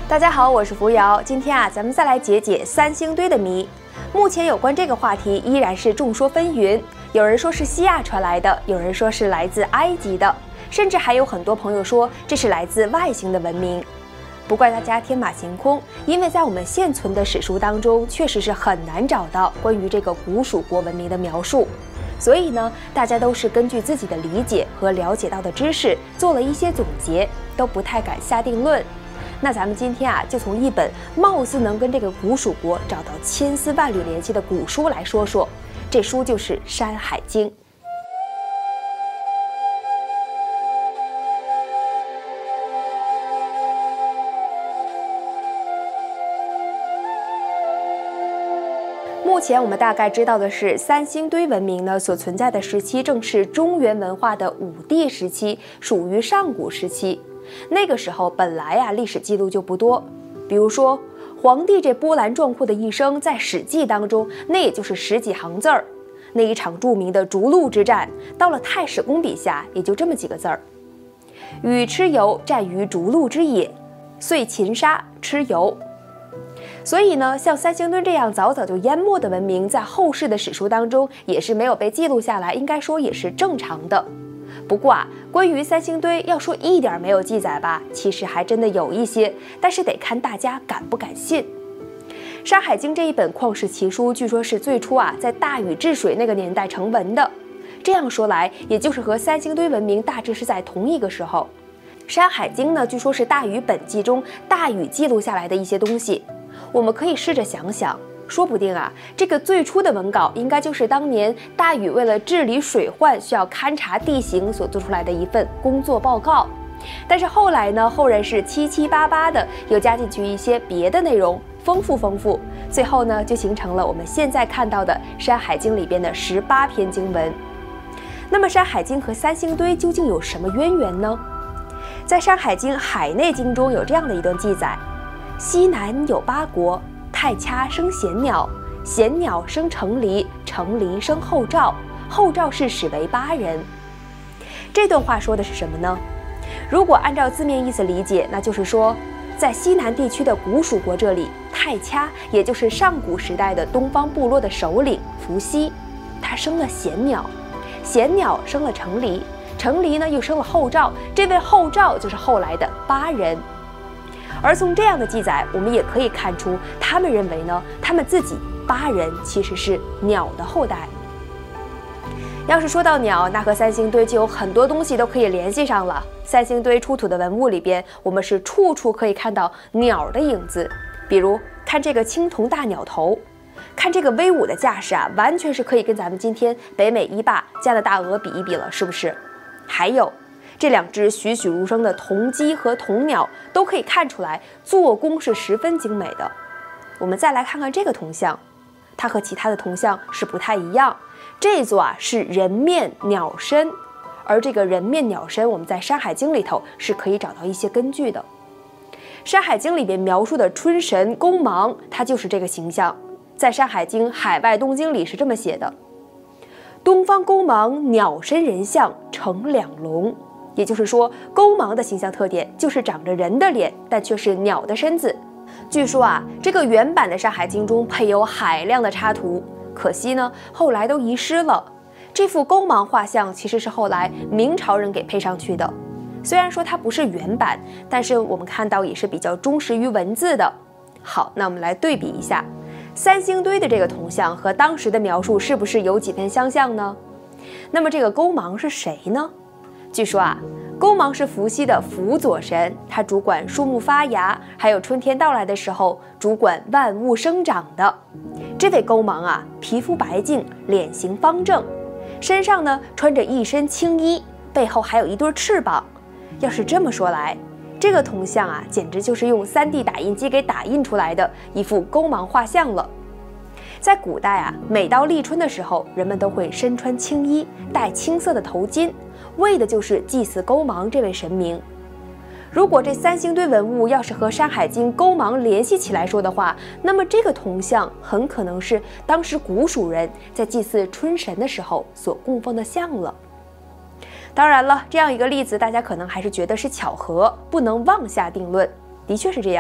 大家好，我是扶摇。今天咱们再来解解三星堆的谜。目前有关这个话题依然是众说纷纭，有人说是西亚传来的，有人说是来自埃及的，甚至还有很多朋友说这是来自外星的文明。不怪大家天马行空，因为在我们现存的史书当中，确实是很难找到关于这个古蜀国文明的描述。所以呢，大家都是根据自己的理解和了解到的知识做了一些总结，都不太敢下定论。那咱们今天就从一本貌似能跟这个古蜀国找到千丝万缕联系的古书来说说，这书就是《山海经》。目前我们大概知道的是，三星堆文明呢所存在的时期正是中原文化的五帝时期，属于上古时期。那个时候本来历史记录就不多，比如说皇帝这波澜壮阔的一生，在《史记》当中，那也就是十几行字儿。那一场著名的逐鹿之战，到了太史公笔下，也就这么几个字儿：禹蚩尤战于逐鹿之野，遂擒杀蚩尤。所以呢，像三星堆这样早早就淹没的文明，在后世的史书当中也是没有被记录下来，应该说也是正常的。不过关于三星堆要说一点没有记载吧，其实还真的有一些，但是得看大家敢不敢信。《山海经》这一本旷世奇书，据说是最初在大禹治水那个年代成文的。这样说来，也就是和三星堆文明大致是在同一个时候。《山海经》呢，据说是大禹本纪中大禹记录下来的一些东西。我们可以试着想想，说不定这个最初的文稿应该就是当年大禹为了治理水患需要勘察地形所做出来的一份工作报告。但是后来呢，后人是七七八八的又加进去一些别的内容，丰富，最后呢就形成了我们现在看到的《山海经》里边的18篇经文。那么《山海经》和三星堆究竟有什么渊源呢？在《山海经·海内经》中有这样的一段记载：西南有8国，太掐生咸鸟，咸鸟生程离，程离生后赵，后赵氏始为8人。这段话说的是什么呢？如果按照字面意思理解，那就是说，在西南地区的古蜀国这里，太掐也就是上古时代的东方部落的首领伏羲，他生了咸鸟，咸鸟生了程离，程离呢又生了后赵，这位后赵就是后来的8人。而从这样的记载，我们也可以看出，他们认为呢，他们自己8人其实是鸟的后代。要是说到鸟，那和三星堆就有很多东西都可以联系上了。三星堆出土的文物里边，我们是处处可以看到鸟的影子，比如看这个青铜大鸟头，看这个威武的架势完全是可以跟咱们今天北美一霸加拿大鹅比一比了，是不是？还有这2只栩栩如生的铜鸡和铜鸟，都可以看出来做工是十分精美的。我们再来看看这个铜像，它和其他的铜像是不太一样，这座是人面鸟身，而这个人面鸟身，我们在《山海经》里头是可以找到一些根据的。《山海经》里边描述的春神勾芒，它就是这个形象。在《山海经·海外东经》里是这么写的：东方勾芒，鸟身人像，成2龙。也就是说，勾芒的形象特点就是长着人的脸，但却是鸟的身子。据说这个原版的《山海经》中配有海量的插图，可惜呢，后来都遗失了。这幅勾芒画像其实是后来明朝人给配上去的，虽然说它不是原版，但是我们看到也是比较忠实于文字的。好，那我们来对比一下三星堆的这个铜像和当时的描述是不是有几分相像呢？那么这个勾芒是谁呢？据说勾芒是伏羲的辅佐神，他主管树木发芽，还有春天到来的时候主管万物生长的。这位勾芒皮肤白净，脸型方正，身上呢穿着一身青衣，背后还有一对翅膀。要是这么说来，这个铜像简直就是用3D 打印机给打印出来的一幅勾芒画像了。在古代每到立春的时候，人们都会身穿青衣，戴青色的头巾，为的就是祭祀勾芒这位神明。如果这三星堆文物要是和《山海经》勾芒联系起来说的话，那么这个铜像很可能是当时古蜀人在祭祀春神的时候所供奉的像了。当然了，这样一个例子大家可能还是觉得是巧合，不能妄下定论。的确是这样，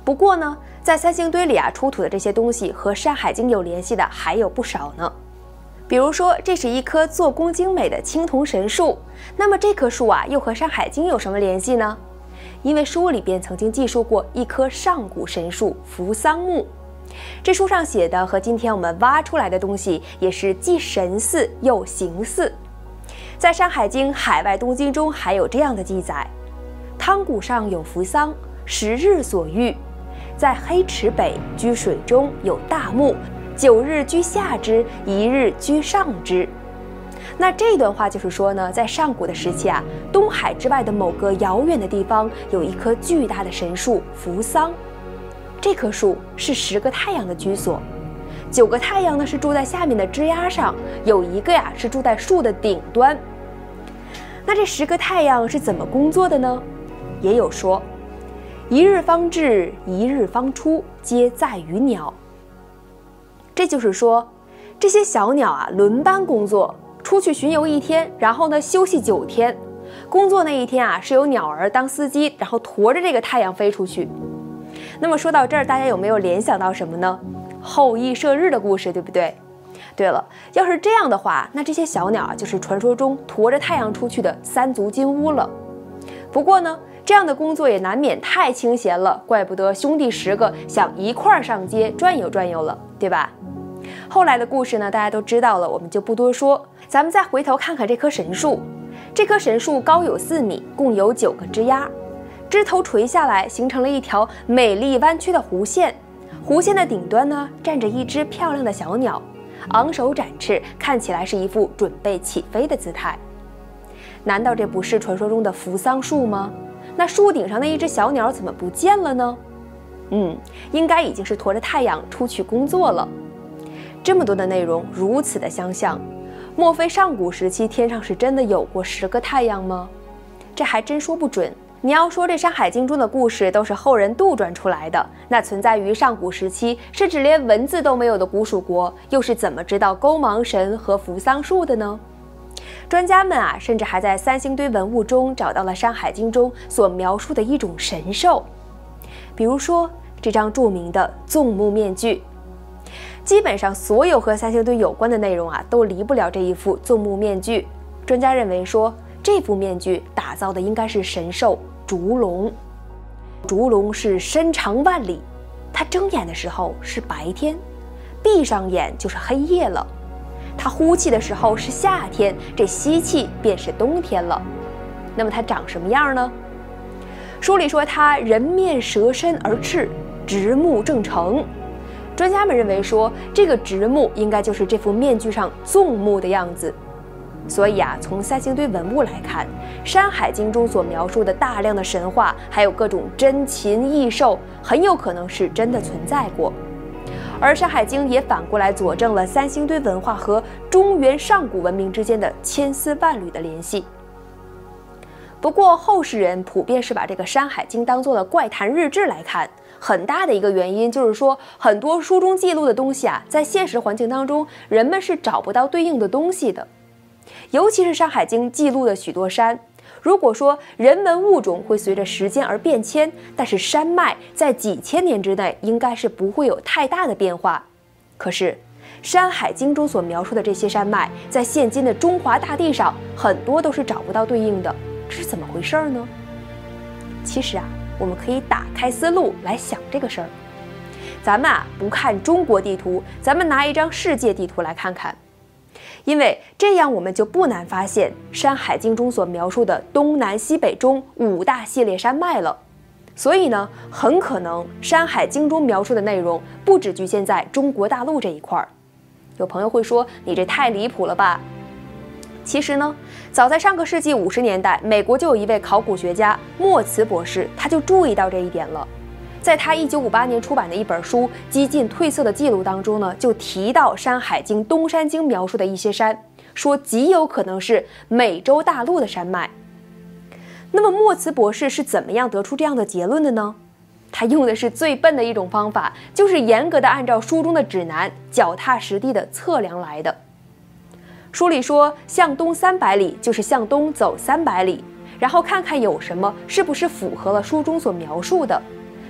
不过呢，在三星堆里出土的这些东西和《山海经》有联系的还有不少呢。比如说，这是一棵做工精美的青铜神树，那么这棵树又和《山海经》有什么联系呢？因为书里边曾经记述过一棵上古神树扶桑木，这书上写的和今天我们挖出来的东西也是既神似又形似。在《山海经·海外东经》中还有这样的记载：汤谷上有扶桑，10日所遇，在黑池北居水中有大木，9日居下之，1日居上之。那这段话就是说呢，在上古的时期东海之外的某个遥远的地方有一棵巨大的神树扶桑，这棵树是10个太阳的居所，9个太阳呢是住在下面的枝丫上，有一个是住在树的顶端。那这10个太阳是怎么工作的呢？也有说，1日方至，1日方出，皆在于鸟。这就是说，这些小鸟轮班工作，出去巡游1天，然后呢休息9天。工作那一天是由鸟儿当司机，然后驮着这个太阳飞出去。那么说到这儿，大家有没有联想到什么呢？后羿射日的故事，对不对？对了，要是这样的话，那这些小鸟就是传说中驮着太阳出去的3足金乌了。不过呢，这样的工作也难免太清闲了，怪不得兄弟10个想一块儿上街转悠转悠了，对吧？后来的故事呢，大家都知道了，我们就不多说。咱们再回头看看这棵神树，这棵神树高有4米，共有9个枝丫，枝头垂下来，形成了一条美丽弯曲的弧线。弧线的顶端呢，站着一只漂亮的小鸟，昂首展翅，看起来是一副准备起飞的姿态。难道这不是传说中的扶桑树吗？那树顶上的一只小鸟怎么不见了呢？应该已经是驮着太阳出去工作了。这么多的内容如此的相像，莫非上古时期天上是真的有过10个太阳吗？这还真说不准。你要说这《山海经》中的故事都是后人杜撰出来的，那存在于上古时期甚至连文字都没有的古蜀国，又是怎么知道勾芒神和扶桑树的呢？专家们甚至还在三星堆文物中找到了《山海经》中所描述的一种神兽，比如说这张著名的纵目面具。基本上所有和三星堆有关的内容都离不了这一副纵目面具。专家认为说，这副面具打造的应该是神兽烛龙。烛龙是身长万里，它睁眼的时候是白天，闭上眼就是黑夜了。它呼气的时候是夏天，这吸气便是冬天了。那么它长什么样呢？书里说它人面蛇身而赤，直目正成。专家们认为说，这个直目应该就是这副面具上纵目的样子。所以从三星堆文物来看，《山海经》中所描述的大量的神话，还有各种珍禽异兽，很有可能是真的存在过。而《山海经》也反过来佐证了三星堆文化和中原上古文明之间的千丝万缕的联系。不过后世人普遍是把这个《山海经》当作了怪谈日志来看，很大的一个原因就是说，很多书中记录的东西在现实环境当中，人们是找不到对应的东西的。尤其是《山海经》记录的许多山，如果说人文物种会随着时间而变迁，但是山脉在几千年之内应该是不会有太大的变化。可是《山海经》中所描述的这些山脉，在现今的中华大地上，很多都是找不到对应的，这是怎么回事呢？其实我们可以打开思路来想这个事儿。咱们不看中国地图，咱们拿一张世界地图来看看。因为这样我们就不难发现《山海经》中所描述的东南西北中5大系列山脉了。所以呢，很可能《山海经》中描述的内容不只局限在中国大陆这一块儿。有朋友会说，你这太离谱了吧？其实呢，早在上个世纪50年代，美国就有一位考古学家莫茨博士，他就注意到这一点了。在他1958年出版的一本书《几近褪色的记录》当中呢，就提到《山海经》东山经描述的一些山，说极有可能是美洲大陆的山脉。那么莫茨博士是怎么样得出这样的结论的呢？他用的是最笨的一种方法，就是严格的按照书中的指南，脚踏实地的测量来的。书里说，向东300里就是向东走300里，然后看看有什么是不是符合了书中所描述的。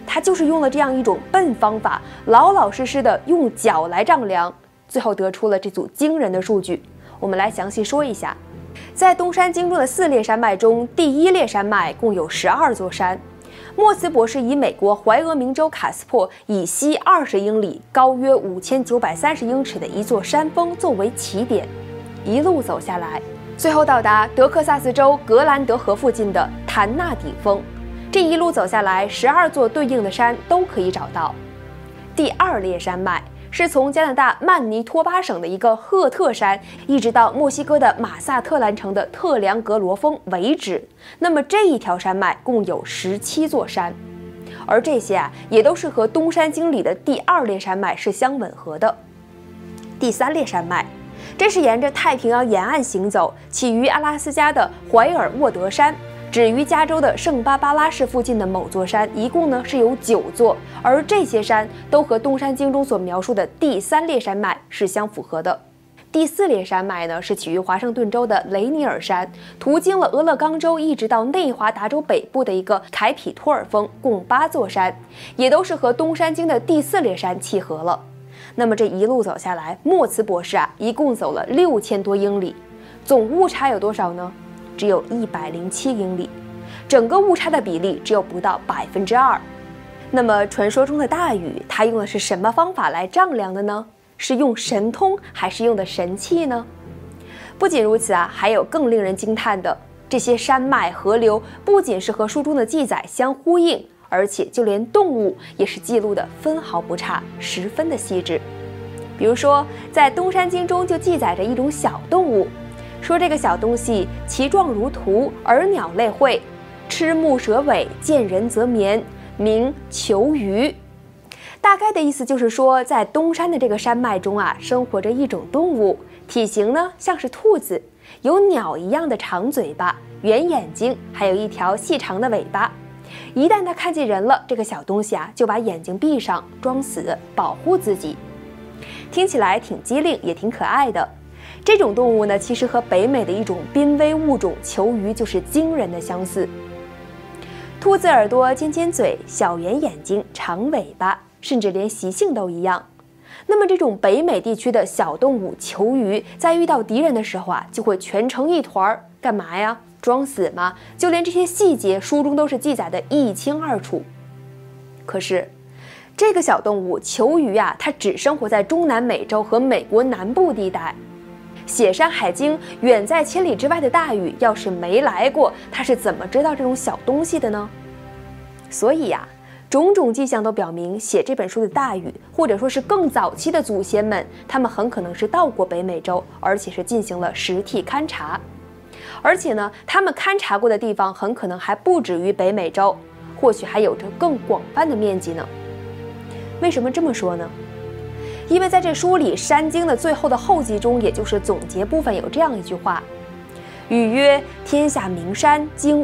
他就是用了这样一种笨方法，老老实实的用脚来丈量，最后得出了这组惊人的数据。我们来详细说一下。在东山经中的4列山脉中，第1列山脉共有12座山。莫茨博士以美国怀俄明州卡斯珀以西20英里、高约5930英尺的一座山峰作为起点，一路走下来，最后到达德克萨斯州格兰德河附近的坦纳顶峰。这一路走下来，12座对应的山都可以找到。第2列山脉是从加拿大曼尼托巴省的一个赫特山，一直到墨西哥的马萨特兰城的特良格罗峰为止。那么这一条山脉共有17座山，而这些也都是和东山经里的第2列山脉是相吻合的。第3列山脉，这是沿着太平洋沿岸行走，起于阿拉斯加的怀尔沃德山，止于加州的圣巴巴拉市附近的某座山，一共呢是有9座，而这些山都和东山经中所描述的第3列山脉是相符合的。第4列山脉呢是起于华盛顿州的雷尼尔山，途经了俄勒冈州一直到内华达州北部的一个凯皮托尔峰，共8座山，也都是和东山经的第4列山契合了。那么这一路走下来，莫茨博士一共走了6000多英里，总误差有多少呢？只有107英里，整个误差的比例只有不到2%。那么传说中的大禹，他用的是什么方法来丈量的呢？是用神通还是用的神器呢？不仅如此还有更令人惊叹的，这些山脉河流不仅是和书中的记载相呼应，而且就连动物也是记录的分毫不差，十分的细致。比如说在东山经中就记载着一种小动物，说这个小东西其状如图，而鸟类喙，吃木蛇尾，见人则眠，名求鱼。大概的意思就是说，在东山的这个山脉中生活着一种动物，体型呢像是兔子，有鸟一样的长嘴巴、圆眼睛，还有一条细长的尾巴。一旦它看见人了，这个小东西就把眼睛闭上，装死，保护自己。听起来挺机灵，也挺可爱的。这种动物呢，其实和北美的一种濒危物种球鱼就是惊人的相似。兔子耳朵、尖尖嘴、小圆眼睛、长尾巴，甚至连习性都一样。那么这种北美地区的小动物球鱼，在遇到敌人的时候就会蜷成一团，干嘛呀？装死吗？就连这些细节，书中都是记载的一清二楚。可是这个小动物球鱼它只生活在中南美洲和美国南部地带。写《山海经》远在千里之外的大禹，要是没来过，他是怎么知道这种小东西的呢？所以种种迹象都表明，写这本书的大禹，或者说是更早期的祖先们，他们很可能是到过北美洲，而且是进行了实地勘察。而且呢，他们勘察过的地方很可能还不止于北美洲，或许还有着更广泛的面积呢。为什么这么说呢？因为在这书里，《山经》的最后的后记中，也就是总结部分，有这样一句话：禹曰：天下名山，经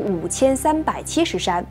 5370山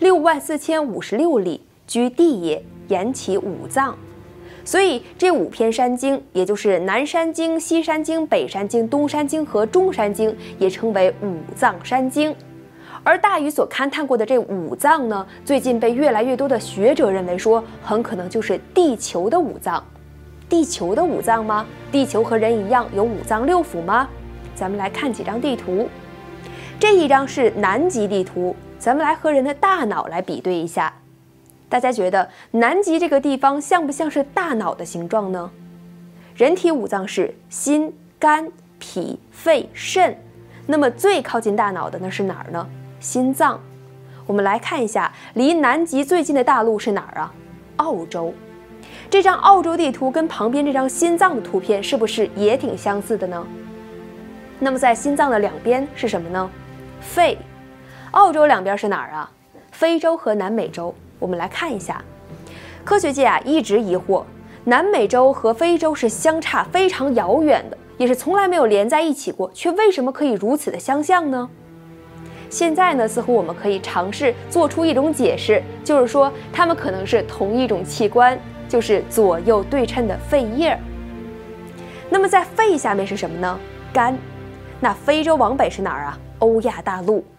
，64056里，居地也，言其五脏。所以这5篇山经，也就是南山经、西山经、北山经、东山经和中山经，也称为五脏山经。而大禹所勘探过的这五脏呢，最近被越来越多的学者认为说，很可能就是地球的五脏。地球的五脏吗？地球和人一样有五脏六腑吗？咱们来看几张地图。这一张是南极地图，咱们来和人的大脑来比对一下。大家觉得南极这个地方像不像是大脑的形状呢？人体五脏是心、肝、脾、肺、肾，那么最靠近大脑的那是哪儿呢？心脏。我们来看一下，离南极最近的大陆是哪儿啊？澳洲。这张澳洲地图跟旁边这张心脏的图片是不是也挺相似的呢？那么在心脏的两边是什么呢？肺。澳洲两边是哪儿啊？非洲和南美洲。我们来看一下，科学界一直疑惑，南美洲和非洲是相差非常遥远的，也是从来没有连在一起过，却为什么可以如此的相像呢？现在呢，似乎我们可以尝试做出一种解释，就是说它们可能是同一种器官，就是左右对称的肺叶。那么在肺下面是什么呢？肝。那非洲往北是哪儿啊？欧亚大陆。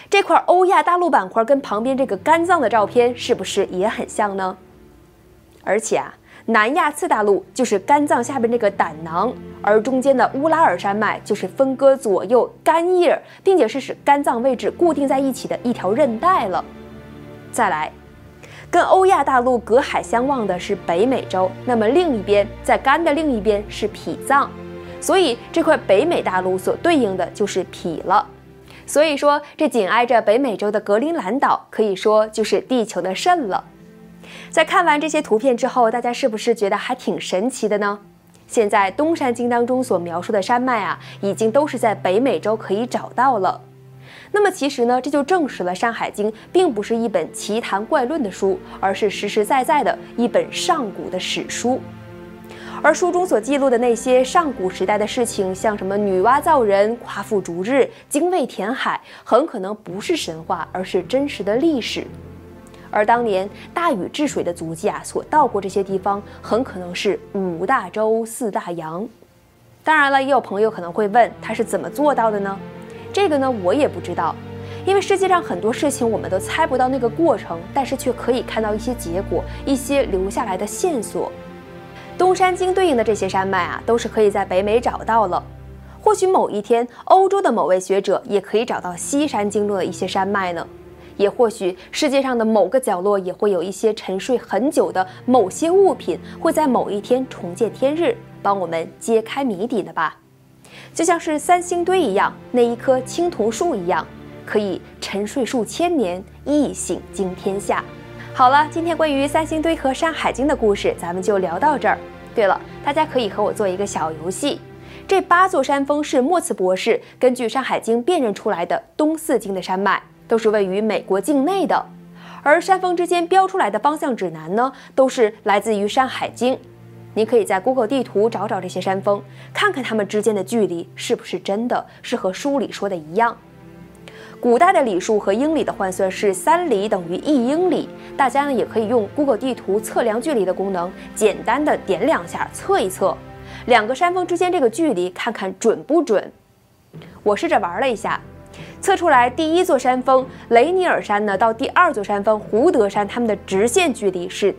这块欧亚大陆板块跟旁边这个肝脏的照片是不是也很像呢？而且啊，南亚次大陆就是肝脏下边这个胆囊，而中间的乌拉尔山脉就是分割左右肝叶，并且是使肝脏位置固定在一起的一条韧带了。再来，跟欧亚大陆隔海相望的是北美洲，那么另一边在肝的另一边是脾脏，所以这块北美大陆所对应的就是脾了。所以说，这紧挨着北美洲的格陵兰岛可以说就是地球的肾了。在看完这些图片之后，大家是不是觉得还挺神奇的呢？现在东山经当中所描述的山脉啊，已经都是在北美洲可以找到了。那么其实呢，这就证实了《山海经》并不是一本奇谈怪论的书，而是实实在在的一本上古的史书。而书中所记录的那些上古时代的事情，像什么女娲造人、夸父逐日、精卫填海，很可能不是神话，而是真实的历史。而当年大禹治水的足迹啊，所到过这些地方，很可能是5大洲4大洋。当然了，也有朋友可能会问，他是怎么做到的呢？这个呢，我也不知道，因为世界上很多事情我们都猜不到那个过程，但是却可以看到一些结果，一些留下来的线索。东山经对应的这些山脉啊，都是可以在北美找到了。或许某一天，欧洲的某位学者也可以找到西山经中的一些山脉呢。也或许世界上的某个角落也会有一些沉睡很久的某些物品，会在某一天重见天日，帮我们揭开谜底呢吧。就像是三星堆一样，那一棵青铜树一样，可以沉睡数千年，一醒惊天下。好了，今天关于三星堆和《山海经》的故事，咱们就聊到这儿。对了，大家可以和我做一个小游戏。这8座山峰是莫茨博士根据《山海经》辨认出来的东4经的山脉，都是位于美国境内的。而山峰之间标出来的方向指南呢，都是来自于《山海经》。你可以在 Google 地图找找这些山峰，看看它们之间的距离是不是真的是和书里说的一样。古代的里数和英里的换算是3里等于1英里，大家呢也可以用 Google 地图测量距离的功能，简单的点2下测一测2个山峰之间这个距离，看看准不准。我试着玩了一下，测出来第1座山峰雷尼尔山呢到第2座山峰胡德山，它们的直线距离是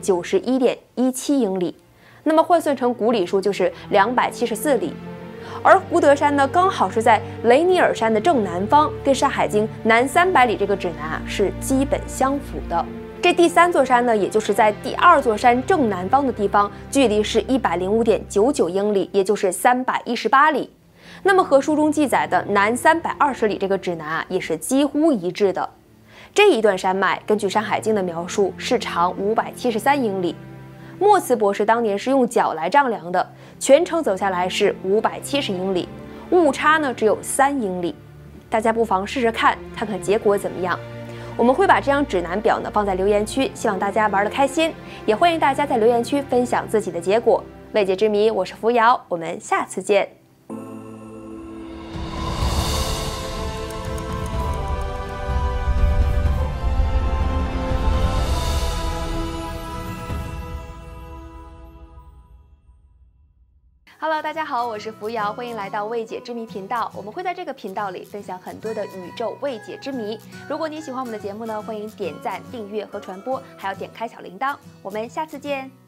91.17 英里，那么换算成古里数就是274里。而胡德山呢，刚好是在雷尼尔山的正南方，跟《山海经》南300里这个指南啊是基本相符的。这第3座山呢，也就是在第2座山正南方的地方，距离是 105.99 英里，也就是318里。那么和书中记载的南320里这个指南啊，也是几乎一致的。这一段山脉根据《山海经》的描述是长573英里。莫茨博士当年是用脚来丈量的，全程走下来是570英里，误差呢只有3英里。大家不妨试试看，看看结果怎么样。我们会把这张指南表呢放在留言区，希望大家玩得开心，也欢迎大家在留言区分享自己的结果。未解之谜，我是扶摇，我们下次见。Hello， 大家好，我是扶摇，欢迎来到未解之谜频道。我们会在这个频道里分享很多的宇宙未解之谜。如果你喜欢我们的节目呢，欢迎点赞、订阅和传播，还要点开小铃铛。我们下次见。